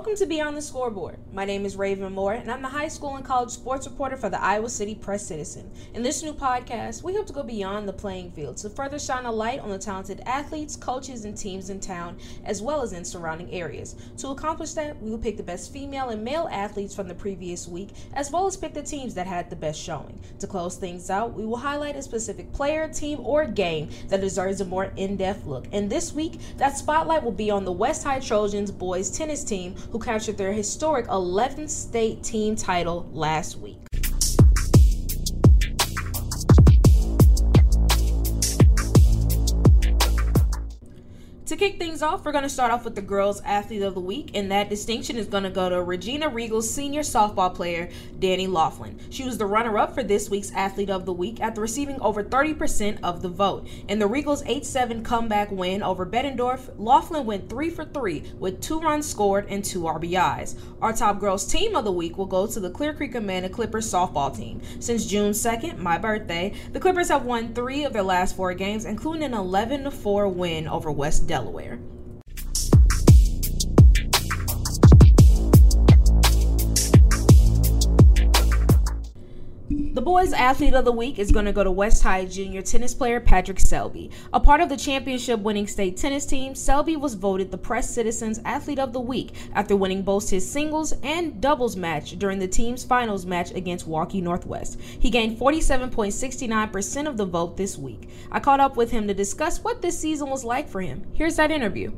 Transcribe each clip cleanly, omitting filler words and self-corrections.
Welcome to Beyond the Scoreboard. My name is Raven Moore, and I'm the high school and college sports reporter for the Iowa City Press-Citizen. In this new podcast, we hope to go beyond the playing field to further shine a light on the talented athletes, coaches, and teams in town, as well as in surrounding areas. To accomplish that, we will pick the best female and male athletes from the previous week, as well as pick the teams that had the best showing. To close things out, we will highlight a specific player, team, or game that deserves a more in-depth look. And this week, that spotlight will be on the West High Trojans boys tennis team, who captured their historic 11th state team title last week. To kick things off, we're going to start off with the Girls Athlete of the Week, and that distinction is going to go to Regina Regal's senior softball player, Danny Laughlin. She was the runner-up for this week's Athlete of the Week after receiving over 30% of the vote. In the Regals' 8-7 comeback win over Bettendorf, Laughlin went 3 for 3 with 2 runs scored and 2 RBIs. Our top girls team of the week will go to the Clear Creek Amanda Clippers softball team. Since June 2nd, my birthday, the Clippers have won 3 of their last 4 games, including an 11-4 win over West Delaware. The boys' athlete of the week is going to go to West High junior tennis player Patrick Selby. A part of the championship-winning state tennis team, Selby was voted the Press-Citizen's athlete of the week after winning both his singles and doubles match during the team's finals match against Waukee Northwest. He gained 47.69% of the vote this week. I caught up with him to discuss what this season was like for him. Here's that interview.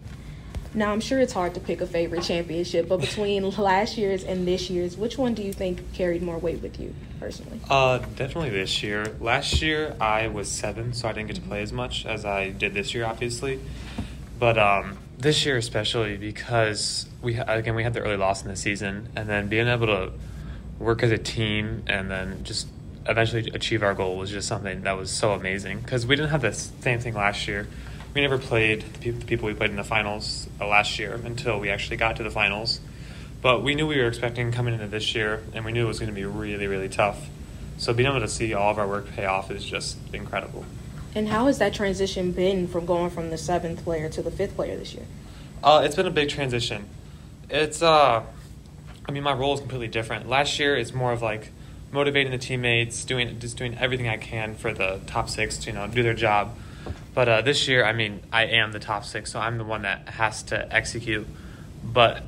Now, I'm sure it's hard to pick a favorite championship, but between last year's and this year's, which one do you think carried more weight with you personally? Definitely this year. Last year, I was 7, so I didn't get to play as much as I did this year, obviously. But this year especially because we had the early loss in the season, and then being able to work as a team and then just eventually achieve our goal was just something that was so amazing because we didn't have the same thing last year. We never played the people we played in the finals last year until we actually got to the finals. But we knew we were expecting coming into this year, and we knew it was going to be really, really tough. So being able to see all of our work pay off is just incredible. And how has that transition been from going from the 7th player to the 5th player this year? It's been a big transition. It's, my role is completely different. Last year, it's more of like motivating the teammates, doing everything I can for the top 6 to, do their job. But this year, I am the top 6, so I'm the one that has to execute. But,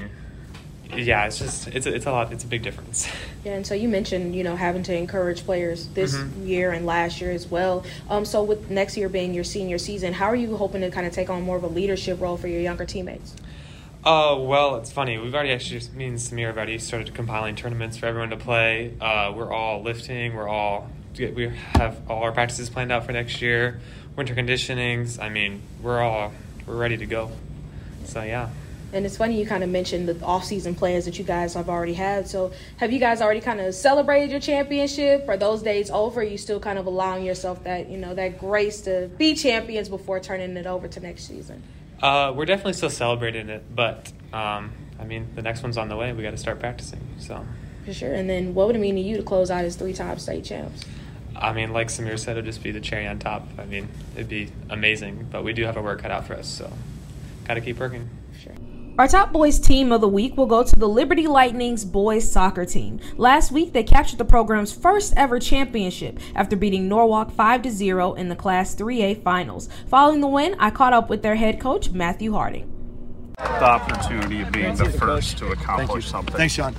yeah, it's a lot. It's a big difference. Yeah, and so you mentioned, having to encourage players this year and last year as well. So with next year being your senior season, how are you hoping to kind of take on more of a leadership role for your younger teammates? Well, it's funny. We've already me and Samir have already started compiling tournaments for everyone to play. We're all lifting. We have all our practices planned out for next year. Winter conditionings. We're ready to go. So, yeah. And it's funny you kind of mentioned the off-season plans that you guys have already had. So have you guys already kind of celebrated your championship? Are those days over? Are you still kind of allowing yourself that, that grace to be champions before turning it over to next season? We're definitely still celebrating it, but, the next one's on the way. We got to start practicing, so. For sure. And then what would it mean to you to close out as 3-time state champs? Like Samir said, it would just be the cherry on top. It'd be amazing, but we do have our work cut out for us, so got to keep working. Sure. Our top boys team of the week will go to the Liberty Lightning's boys soccer team. Last week, they captured the program's first ever championship after beating Norwalk 5-0 in the Class 3A finals. Following the win, I caught up with their head coach, Matthew Harding. The opportunity of being the first to accomplish something. Thanks, Sean.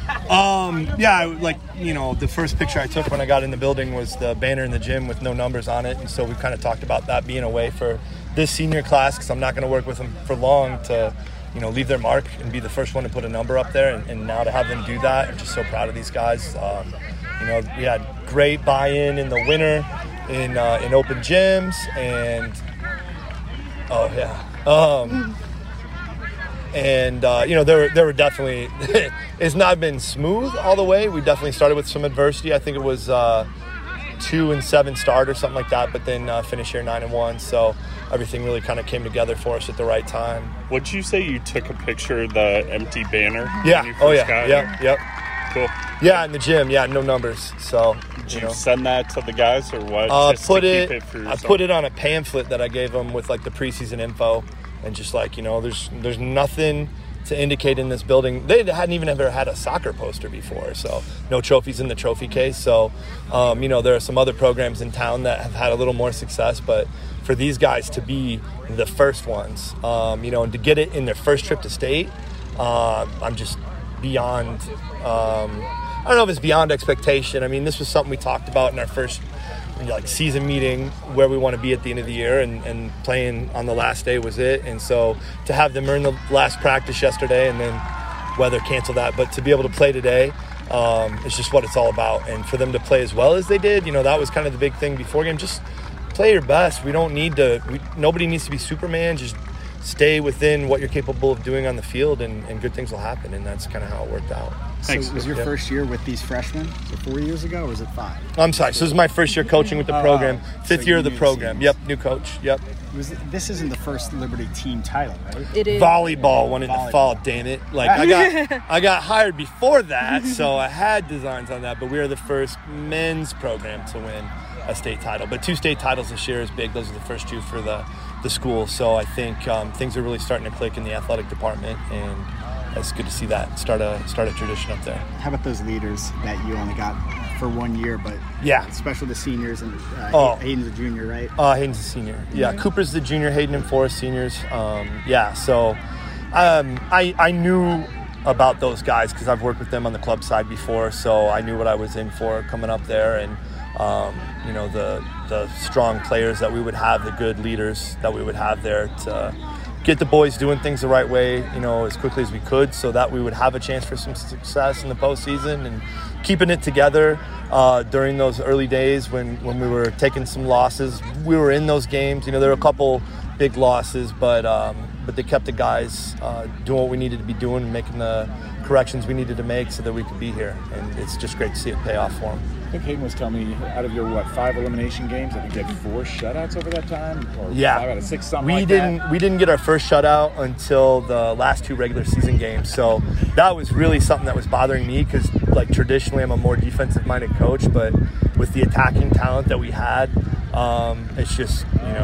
The first picture I took when I got in the building was the banner in the gym with no numbers on it, and so we kind of talked about that being a way for this senior class, because I'm not going to work with them for long, to leave their mark and be the first one to put a number up there, and now to have them do that, I'm just so proud of these guys. We had great buy-in in the winter in open gyms, and there were definitely it's not been smooth all the way. We definitely started with some adversity. I think it was 2-7 start or something like that, but then finished here 9-1. So everything really kind of came together for us at the right time. Would you say you took a picture of the empty banner? Yeah. When you first got here? Yep. Cool. Yeah, in the gym. Yeah, no numbers. So did you send that to the guys or what? I put it on a pamphlet that I gave them with like the preseason info, and just there's nothing to indicate in this building. They hadn't even ever had a soccer poster before, so no trophies in the trophy case. So, there are some other programs in town that have had a little more success, but for these guys to be the first ones, and to get it in their first trip to state, I'm just beyond, I don't know if it's beyond expectation. I mean, this was something we talked about in our first season meeting, where we want to be at the end of the year, and playing on the last day was it. And so to have them earn the last practice yesterday and then weather cancel that, but to be able to play today, it's just what it's all about. And for them to play as well as they did, that was kind of the big thing before game. Just play your best. We don't need to, nobody needs to be Superman. Just stay within what you're capable of doing on the field, and good things will happen. And that's kind of how it worked out. Thanks. So was your first year with these freshmen? Was it 4 years ago, or was it 5? I'm sorry. So this is my first year coaching with the program. Fifth year of the program. Yep, new coach. Yep. This isn't the first Liberty team title, right? It is. Volleyball won in the fall. Damn it! I got hired before that, so I had designs on that. But we are the first men's program to win a state title. But 2 state titles this year is big. Those are the first 2 for the school. So I think things are really starting to click in the athletic department, and it's good to see that start a tradition up there. How about those leaders that you only got for 1 year, but especially the seniors, and Hayden's a junior, right? Hayden's a senior. Yeah, Cooper's the junior, Hayden and Forrest seniors. So I knew about those guys because I've worked with them on the club side before, so I knew what I was in for coming up there, and the strong players that we would have, the good leaders that we would have there to get the boys doing things the right way, as quickly as we could, so that we would have a chance for some success in the postseason, and keeping it together during those early days when we were taking some losses. We were in those games. There were a couple big losses, but they kept the guys doing what we needed to be doing and making the corrections we needed to make so that we could be here. And it's just great to see it pay off for them. I think Hayden was telling me, out of your 5 elimination games, I think you had 4 shutouts over that time, or 5 out of 6, something like that. We didn't get our first shutout until the last 2 regular season games, so that was really something that was bothering me, because traditionally I'm a more defensive minded coach, but with the attacking talent that we had, it's just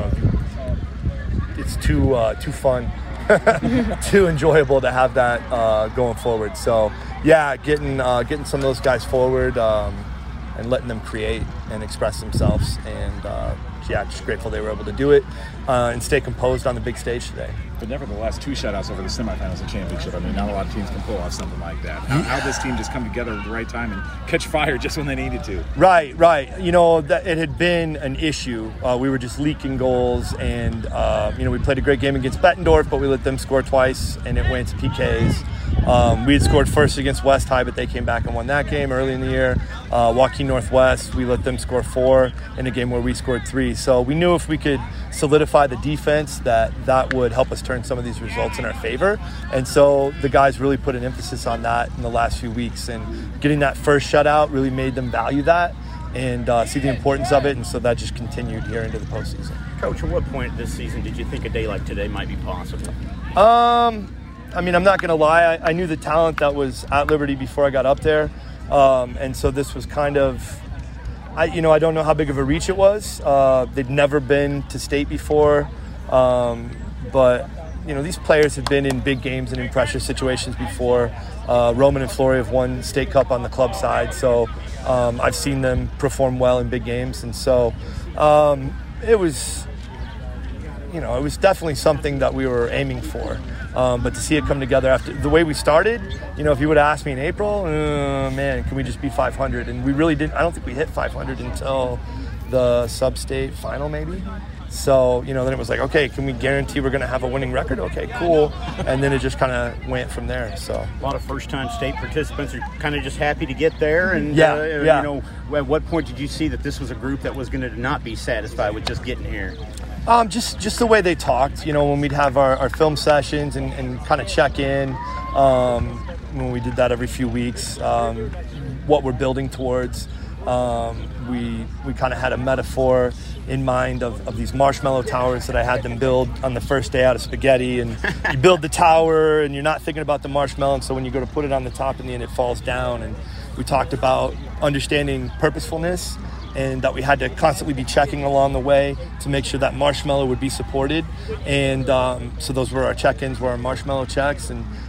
it's too fun. Too enjoyable to have that going forward. So getting some of those guys forward, and letting them create and express themselves, and just grateful they were able to do it and stay composed on the big stage today. But nevertheless, 2 shutouts over the semifinals and championship. I mean, not a lot of teams can pull off something like that. How this team just come together at the right time and catch fire just when they needed to. Right. That it had been an issue. We were just leaking goals, and we played a great game against Bettendorf, but we let them score twice, and it went to PKs. We had scored first against West High, but they came back and won that game early in the year. Joaquin Northwest, we let them score 4 in a game where we scored 3. So we knew if we could solidify the defense, that would help us turn some of these results in our favor. And so the guys really put an emphasis on that in the last few weeks, and getting that first shutout really made them value that and see the importance of it. And so that just continued here into the postseason. Coach, at what point this season did you think a day like today might be possible? I'm not going to lie. I knew the talent that was at Liberty before I got up there. And so this was kind of, I don't know how big of a reach it was. They'd never been to state before. But these players have been in big games and in pressure situations before. Roman and Flory have won State Cup on the club side. So I've seen them perform well in big games. And so it was definitely something that we were aiming for. But to see it come together after the way we started, if you would have asked me in April, can we just be 500? And we really didn't. I don't think we hit 500 until the sub-state final, maybe. So, then it was like, okay, can we guarantee we're going to have a winning record? Okay, cool. And then it just kind of went from there. So a lot of first-time state participants are kind of just happy to get there. And, at what point did you see that this was a group that was going to not be satisfied with just getting here? Just the way they talked, when we'd have our film sessions and kind of check in, when we did that every few weeks, what we're building towards. We kind of had a metaphor in mind of these marshmallow towers that I had them build on the first day out of spaghetti, and you build the tower and you're not thinking about the marshmallow, and so when you go to put it on the top in the end it falls down. And we talked about understanding purposefulness, and that we had to constantly be checking along the way to make sure that marshmallow would be supported. And so those were our check-ins, were our marshmallow checks, and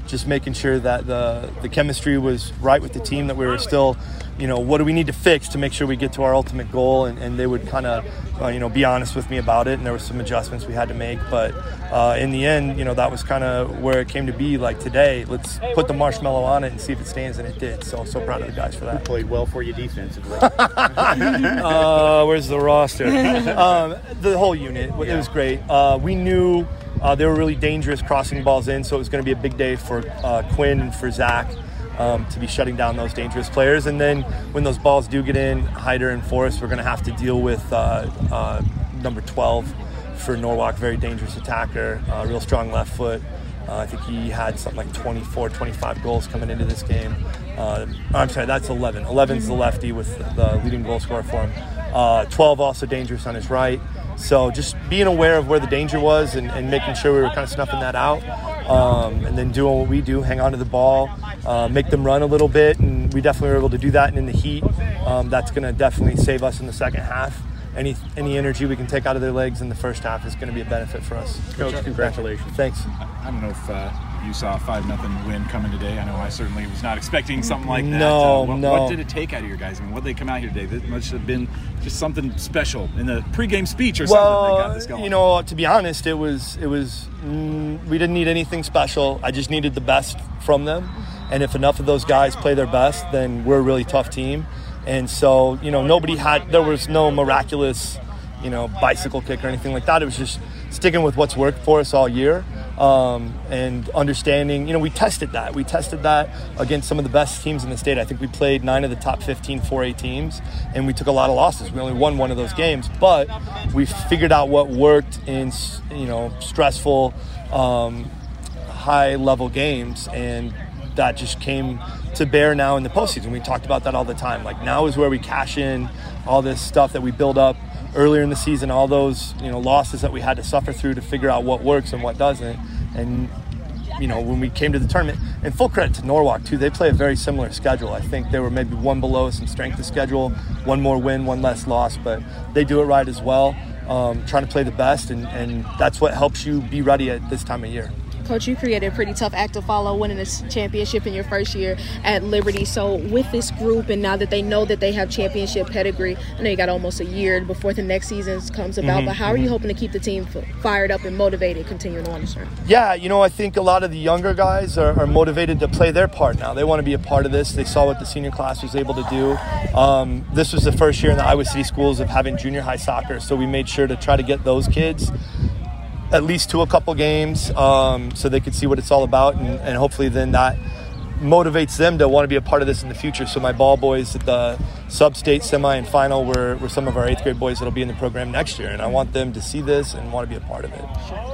just making sure that the chemistry was right with the team, that we were still, what do we need to fix to make sure we get to our ultimate goal, and they would kind of, be honest with me about it, and there were some adjustments we had to make, but in the end, that was kind of where it came to be. Like today, let's put the marshmallow on it and see if it stands, and it did. So proud of the guys for that. Who played well for you defensively? Where's the roster? The whole unit. It was great. We knew they were really dangerous crossing balls in, so it was going to be a big day for Quinn and for Zach to be shutting down those dangerous players. And then when those balls do get in, Hyder and Forrest, we're going to have to deal with number 12 for Norwalk, very dangerous attacker, real strong left foot. I think he had something like 24, 25 goals coming into this game. I'm sorry, that's 11. 11's the lefty with the leading goal scorer for him. 12 also dangerous on his right. So just being aware of where the danger was and making sure we were kind of snuffing that out. And then doing what we do, hang on to the ball, make them run a little bit. And we definitely were able to do that. And in the heat, that's going to definitely save us in the second half. Any energy we can take out of their legs in the first half is going to be a benefit for us. Coach, congratulations. Thanks. I don't know if you saw a 5-0 win coming today. I know I certainly was not expecting something like that. No. What did it take out of your guys? I mean, what did they come out here today? That must have been just something special in the pregame speech or something that got this going. To be honest, it was we didn't need anything special. I just needed the best from them. And if enough of those guys play their best, then we're a really tough team. And so, there was no miraculous, bicycle kick or anything like that. It was just sticking with what's worked for us all year and understanding, we tested that. We tested that against some of the best teams in the state. I think we played 9 of the top 15 4A teams, and we took a lot of losses. We only won one of those games, but we figured out what worked in, stressful, high-level games, and that just came to bear now in the postseason. We talked about that all the time. Like, now is where we cash in all this stuff that we build up earlier in the season, all those losses that we had to suffer through to figure out what works and what doesn't. And when we came to the tournament, and full credit to Norwalk too, they play a very similar schedule. I think they were maybe one below us in strength of schedule, one more win, one less loss, but they do it right as well. Trying to play the best, and that's what helps you be ready at this time of year. Coach, you created a pretty tough act to follow, winning this championship in your first year at Liberty. So with this group, and now that they know that they have championship pedigree, I know you got almost a year before the next season comes about, but how are you hoping to keep the team fired up and motivated continuing on this run? Yeah, I think a lot of the younger guys are motivated to play their part now. They want to be a part of this. They saw what the senior class was able to do. This was the first year in the Iowa City schools of having junior high soccer, so we made sure to try to get those kids at least to a couple games so they could see what it's all about, and hopefully then that motivates them to want to be a part of this in the future. So my ball boys at the sub-state semi and final were some of our 8th grade boys that will be in the program next year, and I want them to see this and want to be a part of it.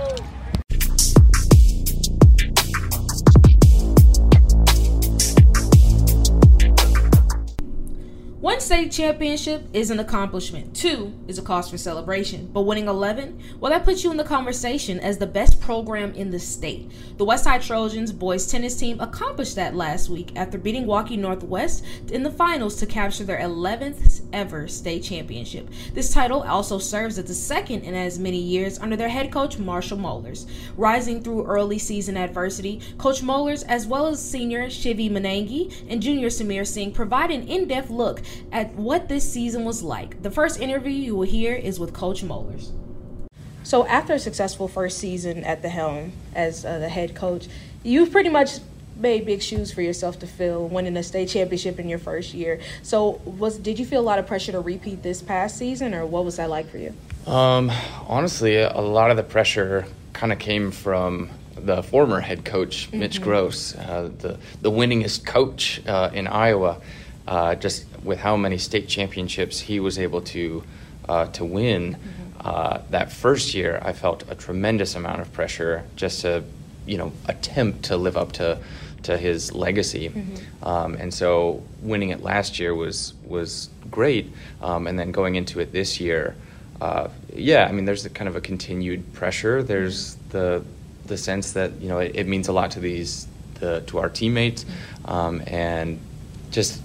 One state championship is an accomplishment. 2 is a cause for celebration. But winning 11, well, that puts you in the conversation as the best program in the state. The Westside Trojans boys tennis team accomplished that last week after beating Waukee Northwest in the finals to capture their 11th ever state championship. This title also serves as the second in as many years under their head coach, Marshall Mollers. Rising through early season adversity, Coach Mollers, as well as senior Shivi Manangi and junior Samir Singh, provide an in-depth look at what this season was like. The first interview you will hear is with Coach Mollers. So after a successful first season at the helm as the head coach, you've pretty much made big shoes for yourself to fill, winning a state championship in your first year. So did you feel a lot of pressure to repeat this past season, or what was that like for you? Honestly, a lot of the pressure kind of came from the former head coach, Mitch Gross, the winningest coach in Iowa. Just with how many state championships he was able to win, that first year, I felt a tremendous amount of pressure just to, attempt to live up to his legacy. And so winning it last year was great. And then going into it this year, there's kind of a continued pressure. There's the sense that, it means a lot to our teammates, and just,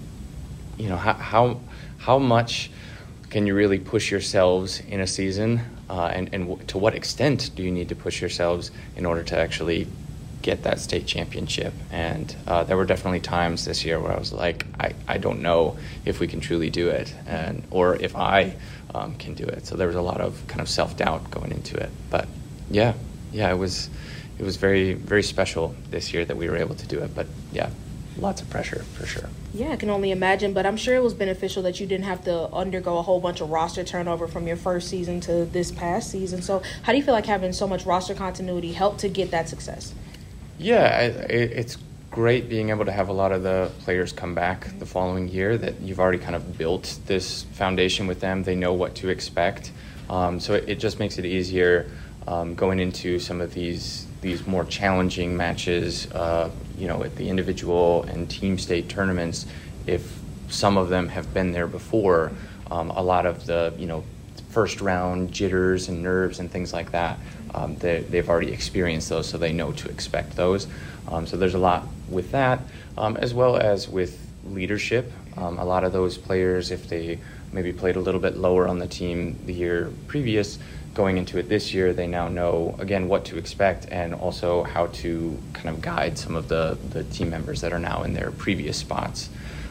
how much can you really push yourselves in a season, and to what extent do you need to push yourselves in order to actually get that state championship. And there were definitely times this year where I was like, I don't know if we can truly do it, or if I can do it. So there was a lot of kind of self-doubt going into it. But yeah, it was very, very special this year that we were able to do it. But yeah, lots of pressure for sure. Yeah, I can only imagine, but I'm sure it was beneficial that you didn't have to undergo a whole bunch of roster turnover from your first season to this past season. So how do you feel like having so much roster continuity helped to get that success? Yeah, it's great being able to have a lot of the players come back the following year, that you've already kind of built this foundation with them. They know what to expect. So it just makes it easier going into some of these more challenging matches, at the individual and team state tournaments. If some of them have been there before, a lot of the, first round jitters and nerves and things like that, they've already experienced those, so they know to expect those. So there's a lot with that, as well as with leadership. A lot of those players, if they maybe played a little bit lower on the team the year previous, going into it this year, they now know, again, what to expect, and also how to kind of guide some of the team members that are now in their previous spots.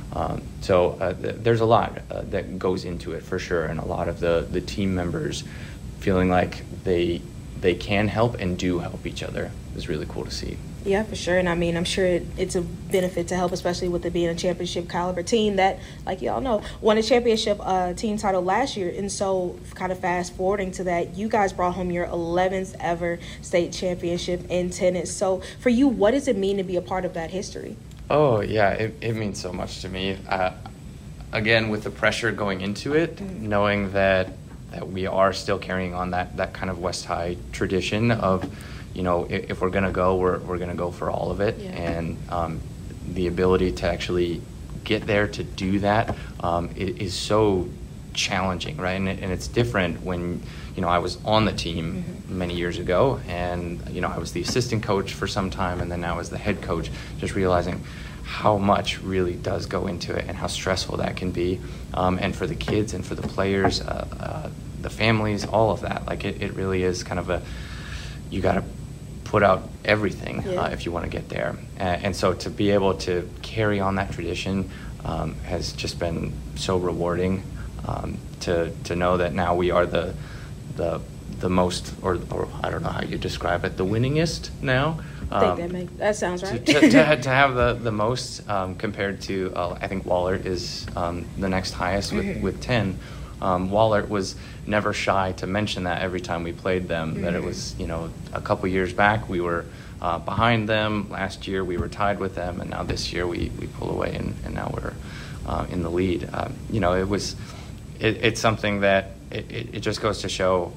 There's a lot that goes into it for sure, and a lot of the team members feeling like they can help and do help each other is really cool to see. Yeah, for sure. And I mean, I'm sure it's a benefit to help, especially with it being a championship caliber team that, like y'all know, won a championship team title last year. And so kind of fast forwarding to that, you guys brought home your 11th ever state championship in tennis. So for you, what does it mean to be a part of that history? Oh, yeah, it means so much to me. Again, with the pressure going into it, knowing that we are still carrying on that kind of West High tradition of, if we're going to go, we're going to go for all of it. Yeah. And the ability to actually get there to do that is so challenging, right? And it's different when, I was on the team many years ago, and, I was the assistant coach for some time, and then now as the head coach, just realizing how much really does go into it and how stressful that can be. And for the kids and for the players, the families, all of that. Like it really is kind of you got to put out everything if you want to get there. And so to be able to carry on that tradition has just been so rewarding, to know that now we are the most, or I don't know how you describe it, the winningest now. I think that sounds right. to have the most compared to, I think Wahlert is the next highest with 10. Wahlert was never shy to mention that every time we played them, that it was, a couple years back we were behind them. Last year we were tied with them, and now this year we pull away and now we're in the lead. It's something that it just goes to show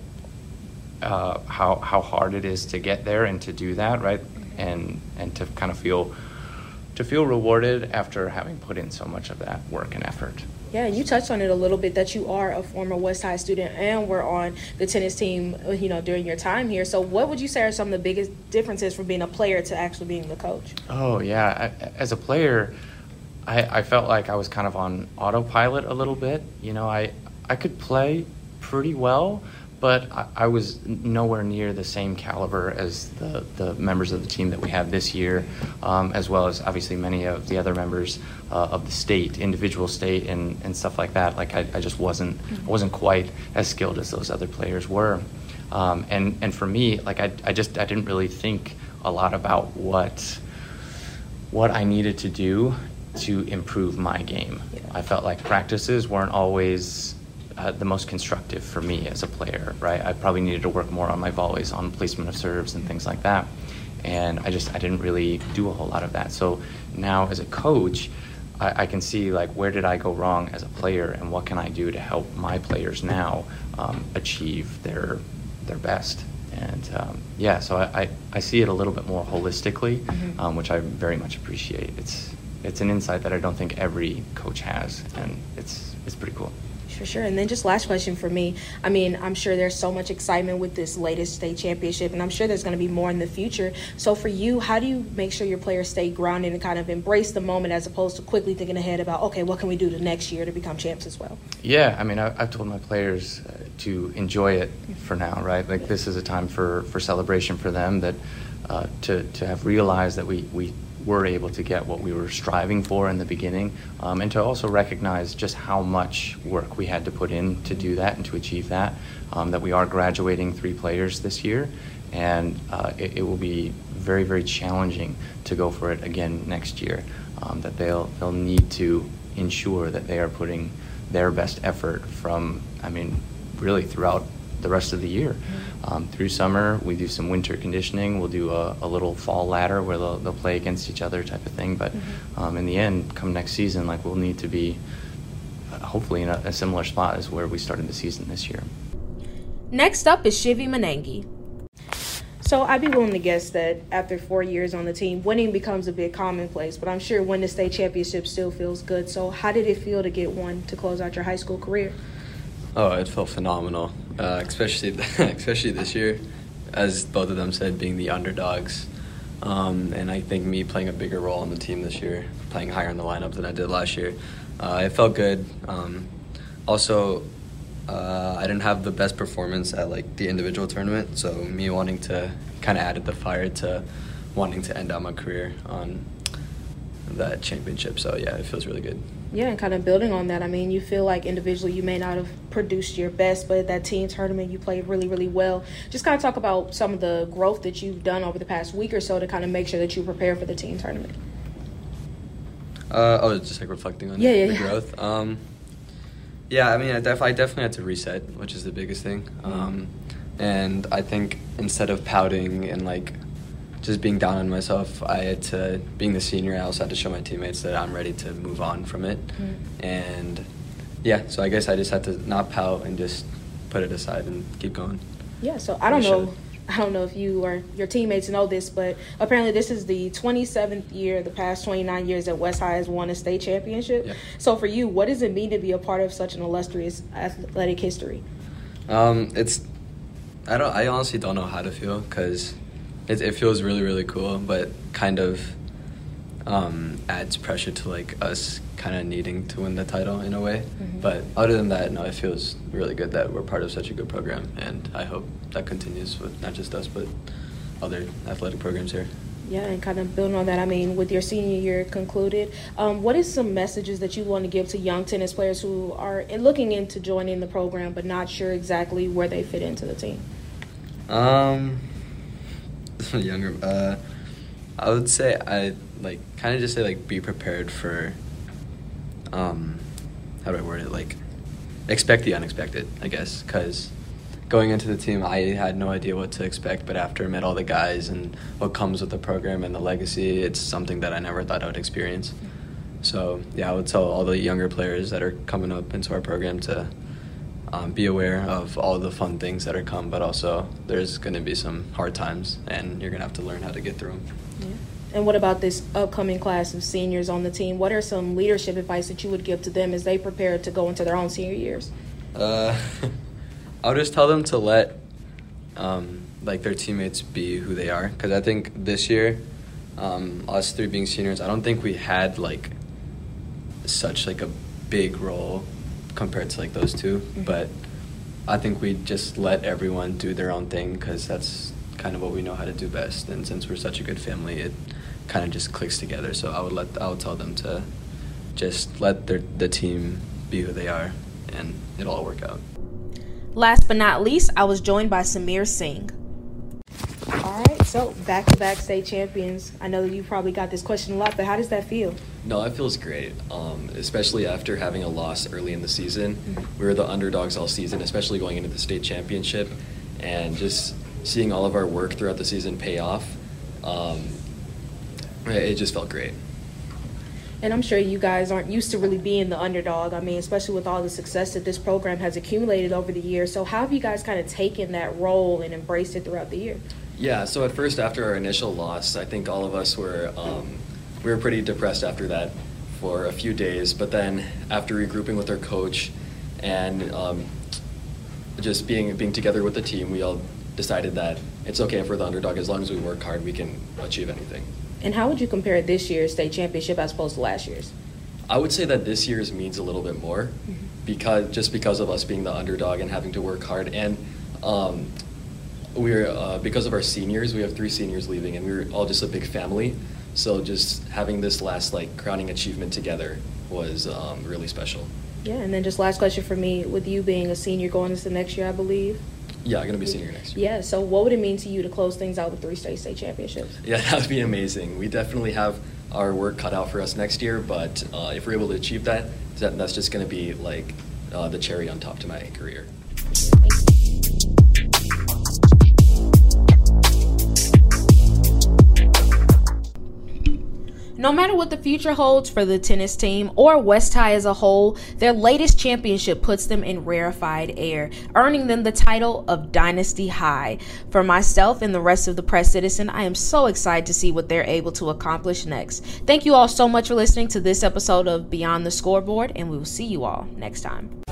how hard it is to get there and to do that, right? And to kind of feel rewarded after having put in so much of that work and effort. Yeah, and you touched on it a little bit, that you are a former West High student and were on the tennis team, during your time here. So what would you say are some of the biggest differences from being a player to actually being the coach? Oh, yeah. As a player, I felt like I was kind of on autopilot a little bit. I could play pretty well, but I was nowhere near the same caliber as the members of the team that we had this year, as well as obviously many of the other members of the state, individual state, and stuff like that. Like I just wasn't quite as skilled as those other players were, and for me, like I didn't really think a lot about what I needed to do to improve my game. Yeah. I felt like practices weren't always the most constructive for me as a player, right? I probably needed to work more on my volleys, on placement of serves and things like that. And I didn't really do a whole lot of that. So now as a coach, I can see like, where did I go wrong as a player, and what can I do to help my players now achieve their best. And so I see it a little bit more holistically, which I very much appreciate. It's an insight that I don't think every coach has, and it's pretty cool. For sure. And then just last question for me. I mean, I'm sure there's so much excitement with this latest state championship, and I'm sure there's going to be more in the future. So for you, how do you make sure your players stay grounded and kind of embrace the moment, as opposed to quickly thinking ahead about, okay, what can we do the next year to become champs as well? Yeah, I mean, I've told my players to enjoy it for now, right? Like this is a time for celebration for them, that to have realized that we were able to get what we were striving for in the beginning, and to also recognize just how much work we had to put in to do that and to achieve that, that we are graduating 3 players this year, and it will be very, very challenging to go for it again next year, that they'll need to ensure that they are putting their best effort from, really throughout the rest of the year. Through summer, we do some winter conditioning. We'll do a little fall ladder where they'll play against each other type of thing. But in the end, come next season, we'll need to be hopefully in a similar spot as where we started the season this year. Next up is Shivy Manengi. So I'd be willing to guess that after 4 years on the team, winning becomes a bit commonplace, but I'm sure winning the state championship still feels good. So how did it feel to get one to close out your high school career? Oh, it felt phenomenal, especially this year, as both of them said, being the underdogs. And I think me playing a bigger role on the team this year, playing higher in the lineup than I did last year, it felt good. Also, I didn't have the best performance at the individual tournament, so me wanting to kind of added the fire to wanting to end out my career on that championship. So yeah, it feels really good. Yeah, and kind of building on that, you feel like individually you may not have produced your best, but at that team tournament you played really, really well. Just kind of talk about some of the growth that you've done over the past week or so to kind of make sure that you prepare for the team tournament. Just reflecting on the growth. I definitely had to reset, which is the biggest thing. And I think instead of pouting and just being down on myself, I had to, being the senior, I also had to show my teammates that I'm ready to move on from it. And so I guess I just had to not pout and just put it aside and keep going. Yeah, so I don't know if you or your teammates know this, but apparently this is the 27th year, the past 29 years that West High has won a state championship. Yeah. So for you, what does it mean to be a part of such an illustrious athletic history? I honestly don't know how to feel, because it feels really, really cool, but kind of adds pressure to us kind of needing to win the title in a way. But other than that, no, it feels really good that we're part of such a good program, and I hope that continues with not just us but other athletic programs here. Yeah, and kind of building on that, with your senior year concluded, what is some messages that you want to give to young tennis players who are looking into joining the program but not sure exactly where they fit into the team? Younger, I would say be prepared for, how do I word it, expect the unexpected, I guess, because going into the team, I had no idea what to expect, but after I met all the guys and what comes with the program and the legacy, it's something that I never thought I would experience. So I would tell all the younger players that are coming up into our program to be aware of all the fun things that are come, but also there's going to be some hard times, and you're going to have to learn how to get through them. Yeah. And what about this upcoming class of seniors on the team? What are some leadership advice that you would give to them as they prepare to go into their own senior years? I'll just tell them to let their teammates be who they are, because I think this year, us 3 being seniors, I don't think we had such a big role compared to those 2, but I think we just let everyone do their own thing, because that's kind of what we know how to do best, and since we're such a good family, it kind of just clicks together. So I would tell them to just let the team be who they are, and it'll all work out. Last but not least, I was joined by Samir Singh. All right, so back-to-back state champions. I know that you probably got this question a lot, but how does that feel? No, it feels great, especially after having a loss early in the season. We were the underdogs all season, especially going into the state championship, and just seeing all of our work throughout the season pay off, it just felt great. And I'm sure you guys aren't used to really being the underdog. Especially with all the success that this program has accumulated over the years. So how have you guys kind of taken that role and embraced it throughout the year? Yeah, so at first, after our initial loss, I think all of us were we were pretty depressed after that for a few days. But then after regrouping with our coach and just being together with the team, we all decided that it's okay if we're the underdog. As long as we work hard, we can achieve anything. And how would you compare this year's state championship as opposed to last year's? I would say that this year's means a little bit more, because of us being the underdog and having to work hard, and we're because of our seniors, we have 3 seniors leaving, and we're all just a big family. So just having this last like crowning achievement together was really special. Yeah, and then just last question for me, with you being a senior going into next year, I believe. Yeah, I'm going to be senior next year. Yeah, so what would it mean to you to close things out with 3 state championships? Yeah, that would be amazing. We definitely have our work cut out for us next year, but if we're able to achieve that's just going to be like the cherry on top to my career. No matter what the future holds for the tennis team or West High as a whole, their latest championship puts them in rarefied air, earning them the title of Dynasty High. For myself and the rest of the Press Citizen, I am so excited to see what they're able to accomplish next. Thank you all so much for listening to this episode of Beyond the Scoreboard, and we will see you all next time.